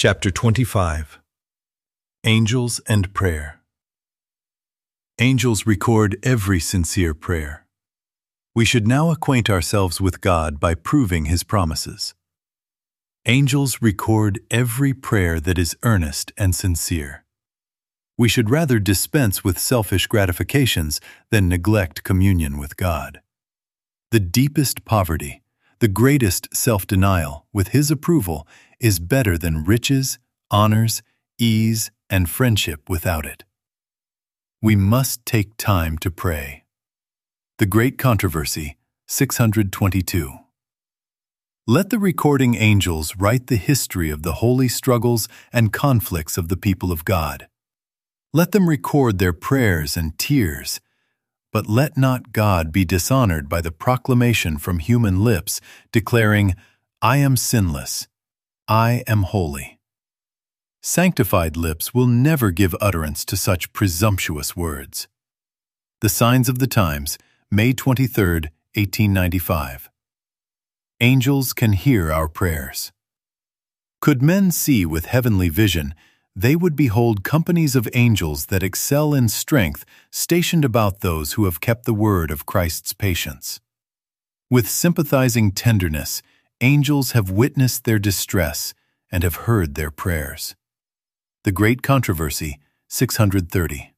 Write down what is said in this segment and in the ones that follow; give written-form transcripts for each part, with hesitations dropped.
Chapter 25. Angels and Prayer. Angels record every sincere prayer. We should now acquaint ourselves with God by proving His promises. Angels record every prayer that is earnest and sincere. We should rather dispense with selfish gratifications than neglect communion with God. The deepest poverty, the greatest self-denial, with His approval, is better than riches, honors, ease, and friendship without it. We must take time to pray. The Great Controversy, 622. Let the recording angels write the history of the holy struggles and conflicts of the people of God. Let them record their prayers and tears, but let not God be dishonored by the proclamation from human lips declaring, "I am sinless, I am holy." Sanctified lips will never give utterance to such presumptuous words. The Signs of the Times, May 23, 1895. Angels can hear our prayers. Could men see with heavenly vision, they would behold companies of angels that excel in strength stationed about those who have kept the word of Christ's patience. With sympathizing tenderness, angels have witnessed their distress and have heard their prayers. The Great Controversy, 630.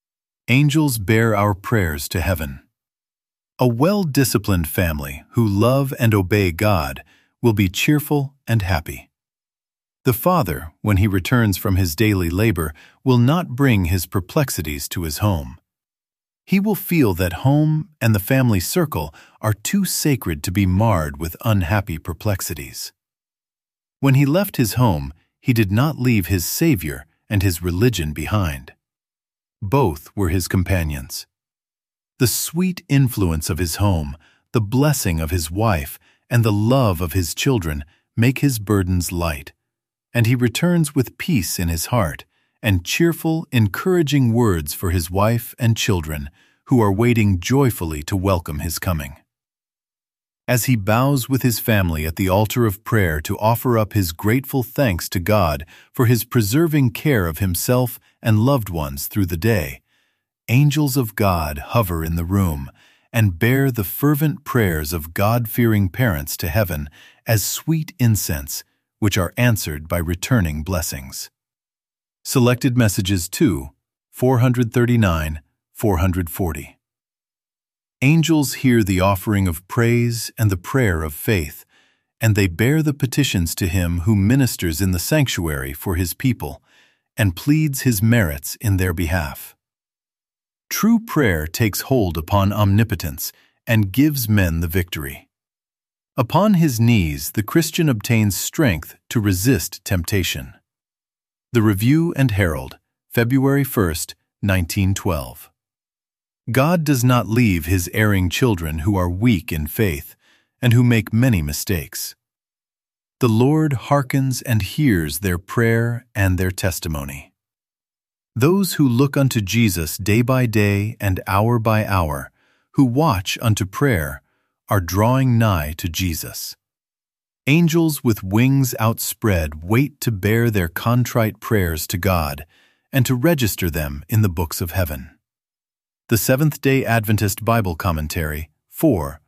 Angels bear our prayers to heaven. A well-disciplined family who love and obey God will be cheerful and happy. The father, when he returns from his daily labor, will not bring his perplexities to his home. He will feel that home and the family circle are too sacred to be marred with unhappy perplexities. When he left his home, he did not leave his Savior and his religion behind. Both were his companions. The sweet influence of his home, the blessing of his wife, and the love of his children make his burdens light, and he returns with peace in his heart and cheerful, encouraging words for his wife and children who are waiting joyfully to welcome his coming. As he bows with his family at the altar of prayer to offer up his grateful thanks to God for his preserving care of himself and loved ones through the day, angels of God hover in the room and bear the fervent prayers of God-fearing parents to heaven as sweet incense, which are answered by returning blessings. Selected Messages 2, 439, 440. Angels hear the offering of praise and the prayer of faith, and they bear the petitions to Him who ministers in the sanctuary for His people and pleads His merits in their behalf. True prayer takes hold upon omnipotence and gives men the victory. Upon his knees, the Christian obtains strength to resist temptation. The Review and Herald, February 1, 1912. God does not leave His erring children who are weak in faith and who make many mistakes. The Lord hearkens and hears their prayer and their testimony. Those who look unto Jesus day by day and hour by hour, who watch unto prayer, are drawing nigh to Jesus. Angels with wings outspread wait to bear their contrite prayers to God and to register them in the books of heaven. The Seventh-day Adventist Bible Commentary, 4,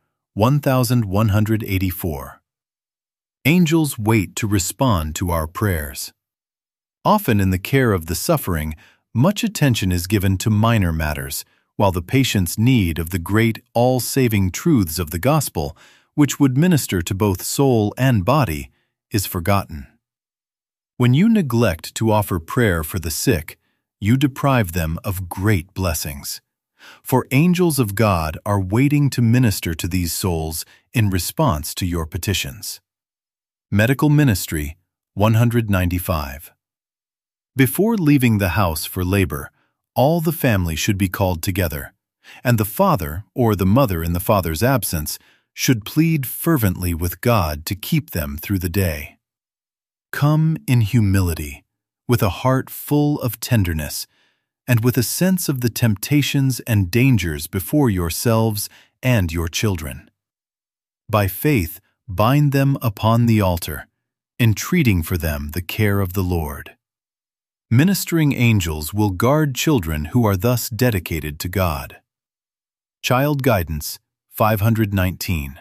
1184. Angels wait to respond to our prayers. Often in the care of the suffering, much attention is given to minor matters, while the patient's need of the great, all-saving truths of the gospel, which would minister to both soul and body, is forgotten. When you neglect to offer prayer for the sick, you deprive them of great blessings. For angels of God are waiting to minister to these souls in response to your petitions. Medical Ministry, 195. Before leaving the house for labor, all the family should be called together, and the father or the mother in the father's absence should plead fervently with God to keep them through the day. Come in humility, with a heart full of tenderness, and with a sense of the temptations and dangers before yourselves and your children. By faith, bind them upon the altar, entreating for them the care of the Lord. Ministering angels will guard children who are thus dedicated to God. Child Guidance 519.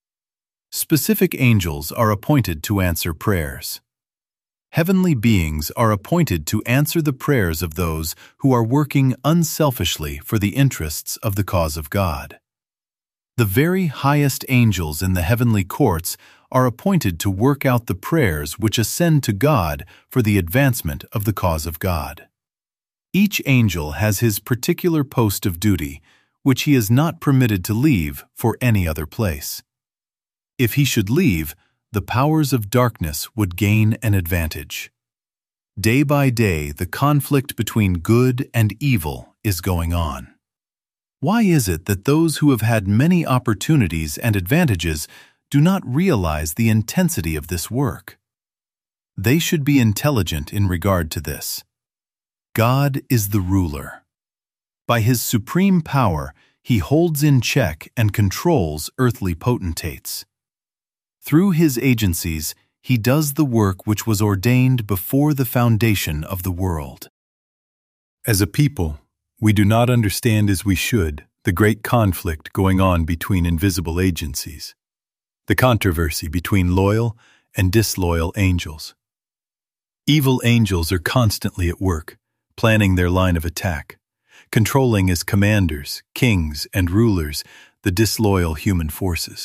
Specific angels are appointed to answer prayers. Heavenly beings are appointed to answer the prayers of those who are working unselfishly for the interests of the cause of God. The very highest angels in the heavenly courts are appointed to work out the prayers which ascend to God for the advancement of the cause of God. Each angel has his particular post of duty, which he is not permitted to leave for any other place. If he should leave, the powers of darkness would gain an advantage. Day by day, the conflict between good and evil is going on. Why is it that those who have had many opportunities and advantages do not realize the intensity of this work? They should be intelligent in regard to this. God is the ruler. By his supreme power, he holds in check and controls earthly potentates. Through his agencies, he does the work which was ordained before the foundation of the world. As a people, we do not understand as we should the great conflict going on between invisible agencies, the controversy between loyal and disloyal angels. Evil angels are constantly at work, planning their line of attack, controlling as commanders, kings, and rulers the disloyal human forces.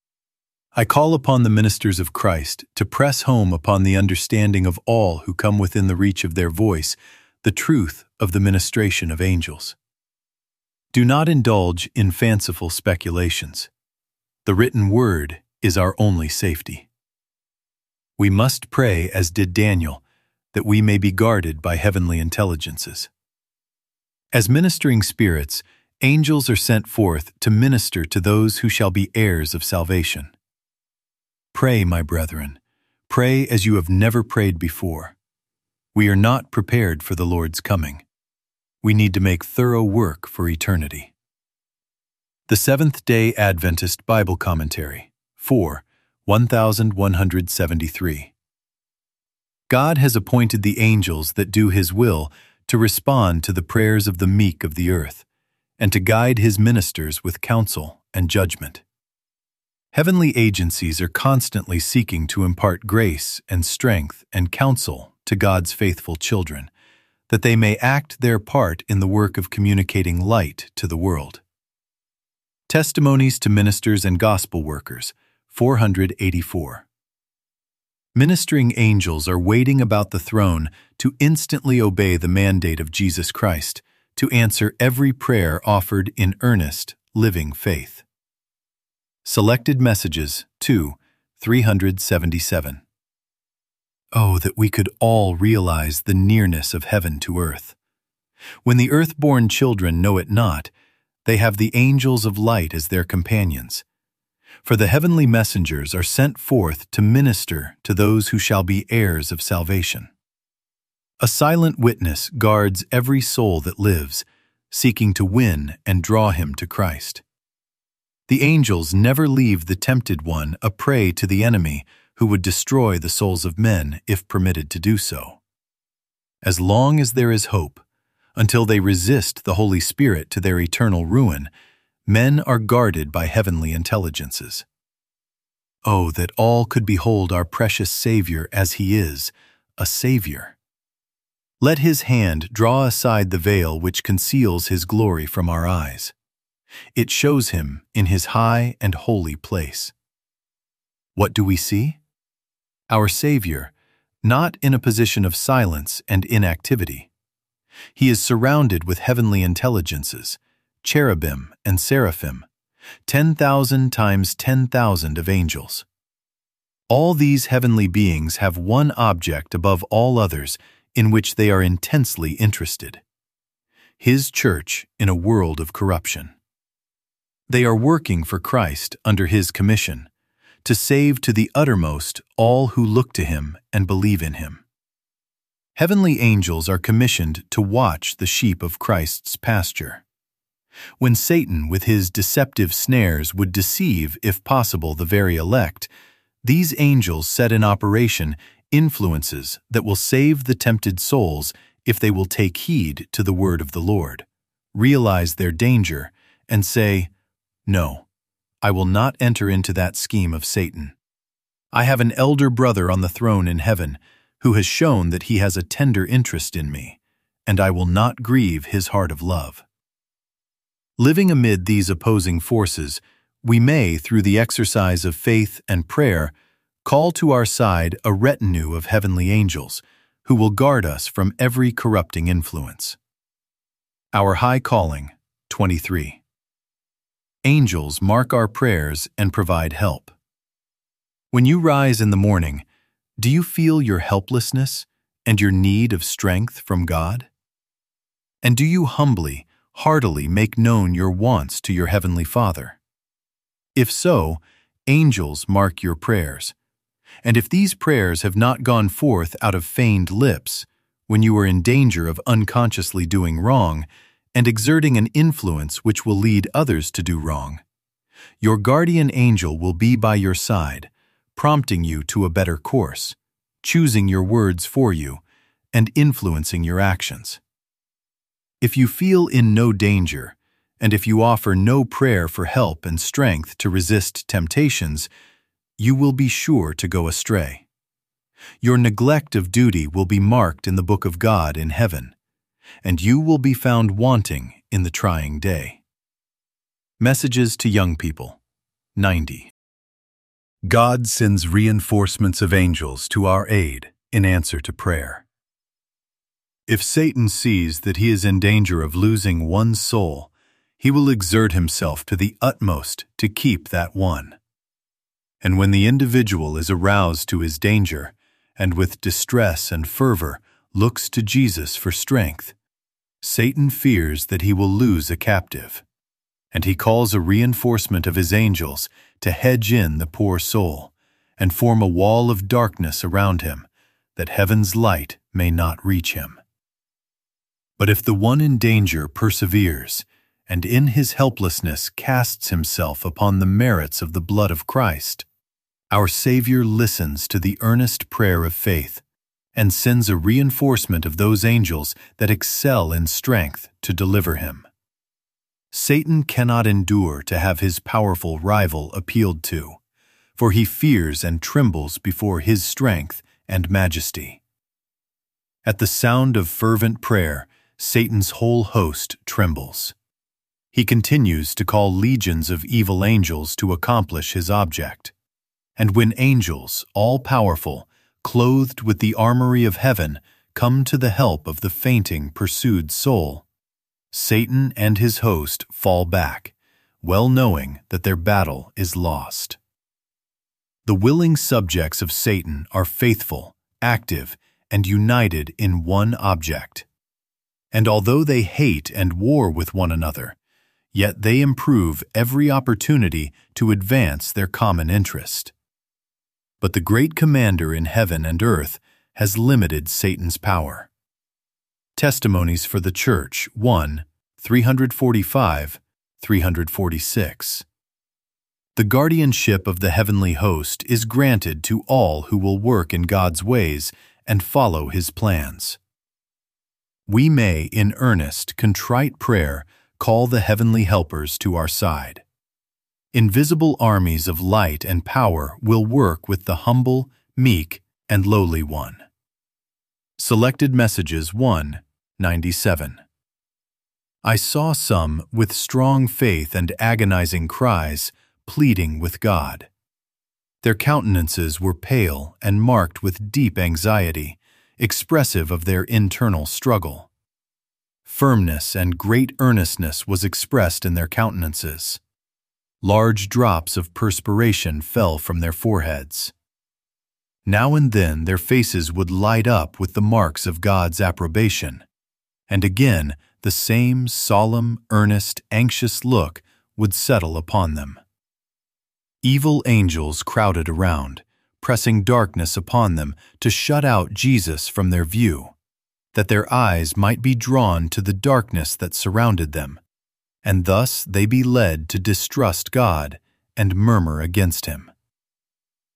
I call upon the ministers of Christ to press home upon the understanding of all who come within the reach of their voice the truth of the ministration of angels. Do not indulge in fanciful speculations. The written word is our only safety. We must pray as did Daniel, that we may be guarded by heavenly intelligences. As ministering spirits, angels are sent forth to minister to those who shall be heirs of salvation. Pray, my brethren, pray as you have never prayed before. We are not prepared for the Lord's coming. We need to make thorough work for eternity. The Seventh-day Adventist Bible Commentary, 1173. God has appointed the angels that do his will to respond to the prayers of the meek of the earth, and to guide his ministers with counsel and judgment. Heavenly agencies are constantly seeking to impart grace and strength and counsel to God's faithful children, that they may act their part in the work of communicating light to the world. Testimonies to Ministers and Gospel Workers, 484. Ministering angels are waiting about the throne to instantly obey the mandate of Jesus Christ, to answer every prayer offered in earnest, living faith. Selected Messages 2, 377. Oh, that we could all realize the nearness of heaven to earth. When the earth-born children know it not, they have the angels of light as their companions. For the heavenly messengers are sent forth to minister to those who shall be heirs of salvation. A silent witness guards every soul that lives, seeking to win and draw him to Christ. The angels never leave the tempted one a prey to the enemy who would destroy the souls of men if permitted to do so. As long as there is hope, until they resist the Holy Spirit to their eternal ruin, men are guarded by heavenly intelligences. Oh, that all could behold our precious Savior as he is, a Savior. Let his hand draw aside the veil which conceals his glory from our eyes. It shows him in his high and holy place. What do we see? Our Savior, not in a position of silence and inactivity. He is surrounded with heavenly intelligences, cherubim and seraphim, 10,000 times 10,000 of angels. All these heavenly beings have one object above all others in which they are intensely interested: his church in a world of corruption. They are working for Christ under his commission, to save to the uttermost all who look to him and believe in him. Heavenly angels are commissioned to watch the sheep of Christ's pasture. When Satan with his deceptive snares would deceive, if possible, the very elect, These angels set in operation influences that will save the tempted souls if they will take heed to the word of the Lord, realize their danger, and say, "No, I will not enter into that scheme of Satan. I have an elder brother on the throne in heaven who has shown that he has a tender interest in me, and I will not grieve his heart of love." Living amid these opposing forces, we may, through the exercise of faith and prayer, call to our side a retinue of heavenly angels who will guard us from every corrupting influence. Our High Calling, 23. Angels mark our prayers and provide help. When you rise in the morning, do you feel your helplessness and your need of strength from God? And do you humbly, heartily make known your wants to your Heavenly Father? If so, angels mark your prayers. And if these prayers have not gone forth out of feigned lips, when you are in danger of unconsciously doing wrong and exerting an influence which will lead others to do wrong, your guardian angel will be by your side, prompting you to a better course, choosing your words for you, and influencing your actions. If you feel in no danger, and if you offer no prayer for help and strength to resist temptations, you will be sure to go astray. Your neglect of duty will be marked in the book of God in heaven, and you will be found wanting in the trying day. Messages to Young People, 90. God sends reinforcements of angels to our aid in answer to prayer. If Satan sees that he is in danger of losing one soul, he will exert himself to the utmost to keep that one. And when the individual is aroused to his danger, and with distress and fervor looks to Jesus for strength, Satan fears that he will lose a captive, and he calls a reinforcement of his angels to hedge in the poor soul and form a wall of darkness around him, that heaven's light may not reach him. But if the one in danger perseveres, and in his helplessness casts himself upon the merits of the blood of Christ, our Savior listens to the earnest prayer of faith and sends a reinforcement of those angels that excel in strength to deliver him. Satan cannot endure to have his powerful rival appealed to, for he fears and trembles before his strength and majesty. At the sound of fervent prayer, Satan's whole host trembles. He continues to call legions of evil angels to accomplish his object. And when angels, all-powerful, clothed with the armory of heaven, come to the help of the fainting, pursued soul, Satan and his host fall back, well knowing that their battle is lost. The willing subjects of Satan are faithful, active, and united in one object. And although they hate and war with one another, yet they improve every opportunity to advance their common interest. But the great commander in heaven and earth has limited Satan's power. Testimonies for the Church, 1, 345, 346. The guardianship of the heavenly host is granted to all who will work in God's ways and follow his plans. We may, in earnest, contrite prayer, call the heavenly helpers to our side. Invisible armies of light and power will work with the humble, meek, and lowly one. Selected Messages 1, 97. I saw some with strong faith and agonizing cries, pleading with God. Their countenances were pale and marked with deep anxiety, expressive of their internal struggle. Firmness and great earnestness was expressed in their countenances. Large drops of perspiration fell from their foreheads. Now and then their faces would light up with the marks of God's approbation, and again the same solemn, earnest, anxious look would settle upon them. Evil angels crowded around, pressing darkness upon them to shut out Jesus from their view, that their eyes might be drawn to the darkness that surrounded them, and thus they be led to distrust God and murmur against him.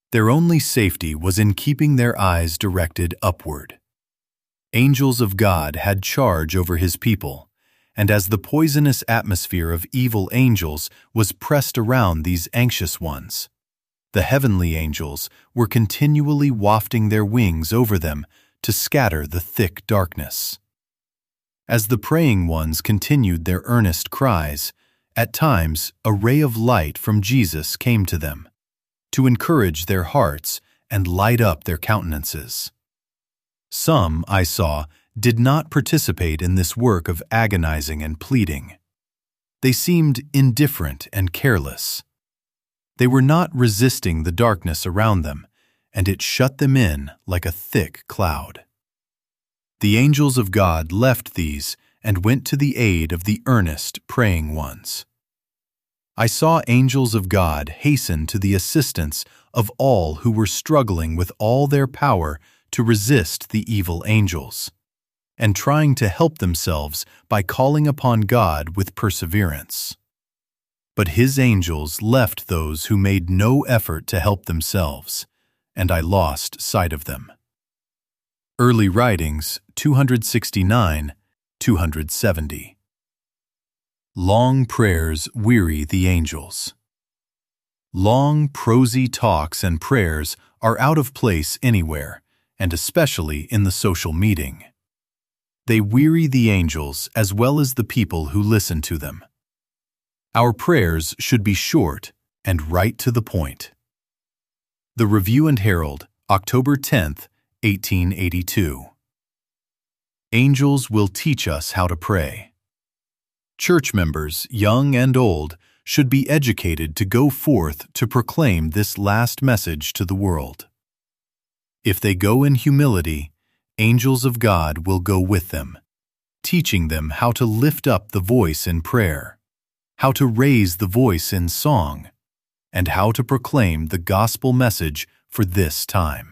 Their only safety was in keeping their eyes directed upward. Angels of God had charge over his people, and as the poisonous atmosphere of evil angels was pressed around these anxious ones, the heavenly angels were continually wafting their wings over them to scatter the thick darkness. As the praying ones continued their earnest cries, at times a ray of light from Jesus came to them, to encourage their hearts and light up their countenances. Some, I saw, did not participate in this work of agonizing and pleading. They seemed indifferent and careless. They were not resisting the darkness around them, and it shut them in like a thick cloud. The angels of God left these and went to the aid of the earnest, praying ones. I saw angels of God hasten to the assistance of all who were struggling with all their power to resist the evil angels, and trying to help themselves by calling upon God with perseverance. But his angels left those who made no effort to help themselves, and I lost sight of them. Early Writings 269, 270. Long prayers weary the angels. Long, prosy talks and prayers are out of place anywhere, and especially in the social meeting. They weary the angels as well as the people who listen to them. Our prayers should be short and right to the point. The Review and Herald, October 10th, 1882. Angels will teach us how to pray. Church members, young and old, should be educated to go forth to proclaim this last message to the world. If they go in humility, angels of God will go with them, teaching them how to lift up the voice in prayer, how to raise the voice in song, and how to proclaim the gospel message for this time.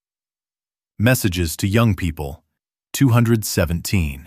Messages to Young People, 217.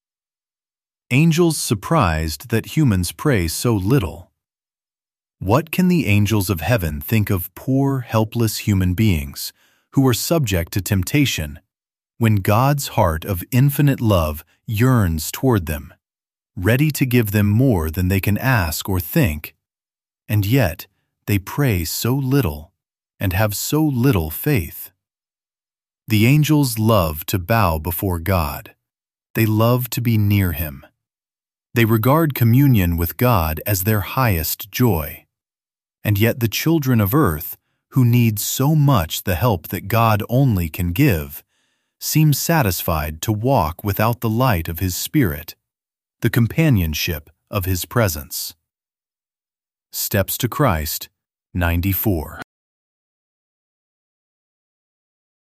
Angels surprised that humans pray so little. What can the angels of heaven think of poor, helpless human beings who are subject to temptation when God's heart of infinite love yearns toward them, ready to give them more than they can ask or think, and yet they pray so little and have so little faith? The angels love to bow before God. They love to be near Him. They regard communion with God as their highest joy. And yet the children of earth, who need so much the help that God only can give, seem satisfied to walk without the light of His Spirit, the companionship of His presence. Steps to Christ, 94.